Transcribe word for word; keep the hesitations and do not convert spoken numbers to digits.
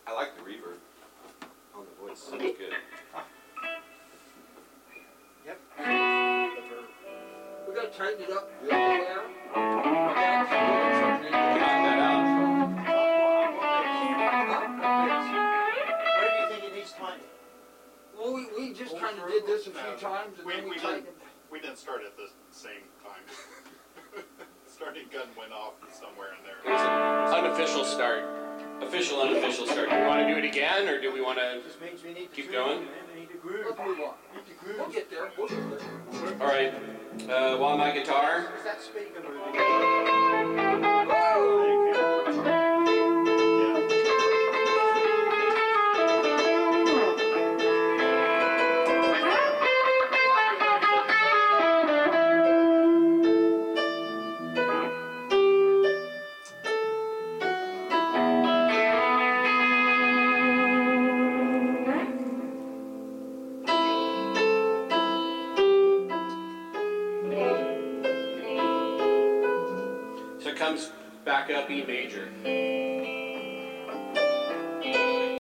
I like the reverb on the voice. Sounds good. Yep. We gotta tighten it up the other way out. That's Knock that out. Where do you think it needs timing? Well, we, we just kind of did this a few times and We, then we we tightened didn't, it. we didn't start at the same time. Starting gun went off somewhere in there. Here's an unofficial start. Official, unofficial start. Do we want to do it again, or do we want to Just means we need to keep groove, going? man. We need to groove. Let's move on. We need to groove. We'll get there. We'll get there. All right. Uh, while my guitar. Is that speaker moving? Yeah. So it comes back up E major.